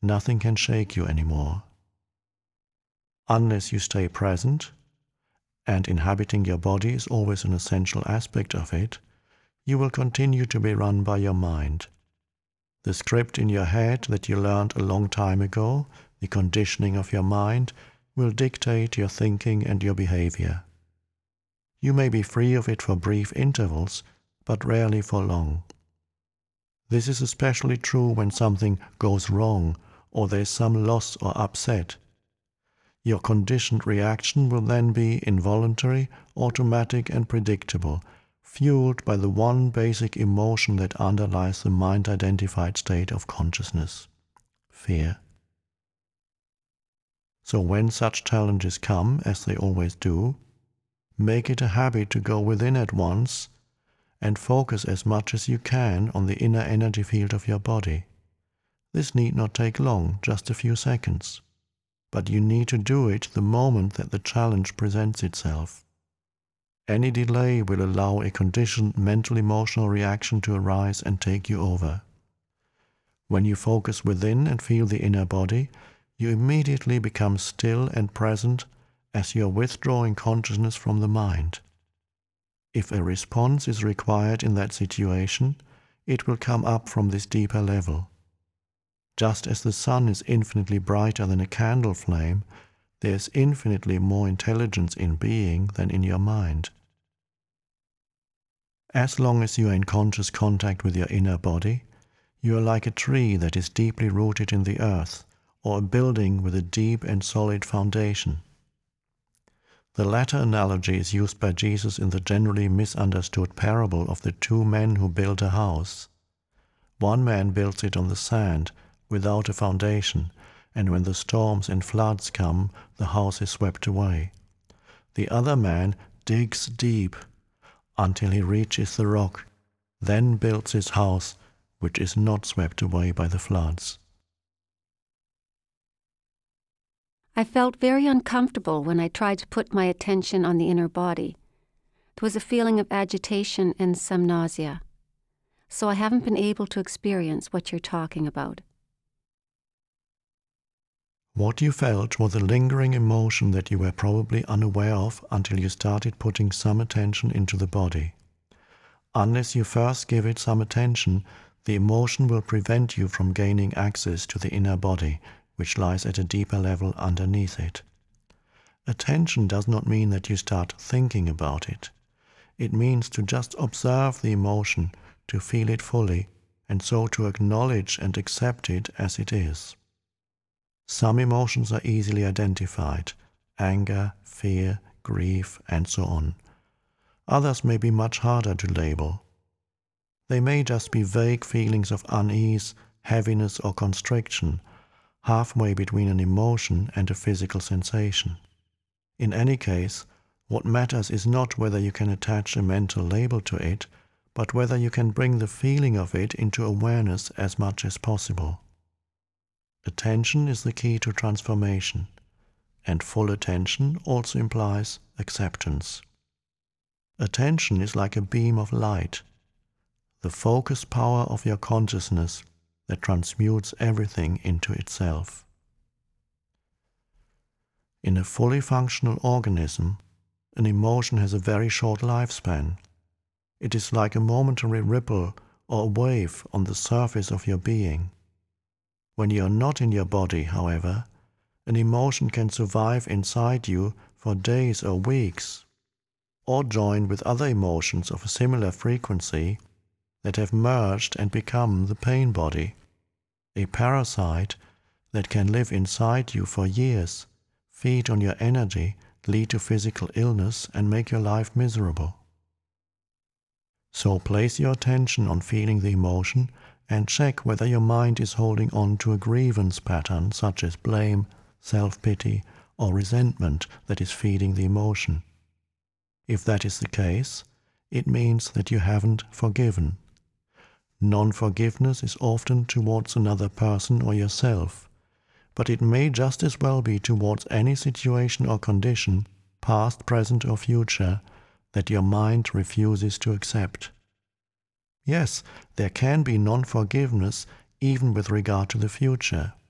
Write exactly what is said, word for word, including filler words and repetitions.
Nothing can shake you anymore. Unless you stay present, and inhabiting your body is always an essential aspect of it, you will continue to be run by your mind. The script in your head that you learned a long time ago, the conditioning of your mind, will dictate your thinking and your behavior. You may be free of it for brief intervals, but rarely for long. This is especially true when something goes wrong or there is some loss or upset. Your conditioned reaction will then be involuntary, automatic and predictable, fueled by the one basic emotion that underlies the mind-identified state of consciousness: fear. So when such challenges come, as they always do, make it a habit to go within at once and focus as much as you can on the inner energy field of your body. This need not take long, just a few seconds. But you need to do it the moment that the challenge presents itself. Any delay will allow a conditioned mental-emotional reaction to arise and take you over. When you focus within and feel the inner body, you immediately become still and present as you are withdrawing consciousness from the mind. If a response is required in that situation, it will come up from this deeper level. Just as the sun is infinitely brighter than a candle flame, there is infinitely more intelligence in being than in your mind. As long as you are in conscious contact with your inner body, you are like a tree that is deeply rooted in the earth, or a building with a deep and solid foundation. The latter analogy is used by Jesus in the generally misunderstood parable of the two men who built a house. One man builds it on the sand, without a foundation, and when the storms and floods come, the house is swept away. The other man digs deep until he reaches the rock, then builds his house, which is not swept away by the floods. I felt very uncomfortable when I tried to put my attention on the inner body. There was a feeling of agitation and some nausea. So I haven't been able to experience what you're talking about. What you felt was a lingering emotion that you were probably unaware of until you started putting some attention into the body. Unless you first give it some attention, the emotion will prevent you from gaining access to the inner body, which lies at a deeper level underneath it. Attention does not mean that you start thinking about it. It means to just observe the emotion, to feel it fully, and so to acknowledge and accept it as it is. Some emotions are easily identified: anger, fear, grief, and so on. Others may be much harder to label. They may just be vague feelings of unease, heaviness, or constriction, halfway between an emotion and a physical sensation. In any case, what matters is not whether you can attach a mental label to it, but whether you can bring the feeling of it into awareness as much as possible. Attention is the key to transformation, and full attention also implies acceptance. Attention is like a beam of light, the focus power of your consciousness that transmutes everything into itself. In a fully functional organism, an emotion has a very short lifespan. It is like a momentary ripple or a wave on the surface of your being. When you are not in your body, however, an emotion can survive inside you for days or weeks, or join with other emotions of a similar frequency that have merged and become the pain body, a parasite that can live inside you for years, feed on your energy, lead to physical illness, and make your life miserable. So place your attention on feeling the emotion and check whether your mind is holding on to a grievance pattern such as blame, self-pity, or resentment that is feeding the emotion. If that is the case, it means that you haven't forgiven. Non-forgiveness is often towards another person or yourself, but it may just as well be towards any situation or condition, past, present, or future, that your mind refuses to accept. Yes, there can be non-forgiveness even with regard to the future.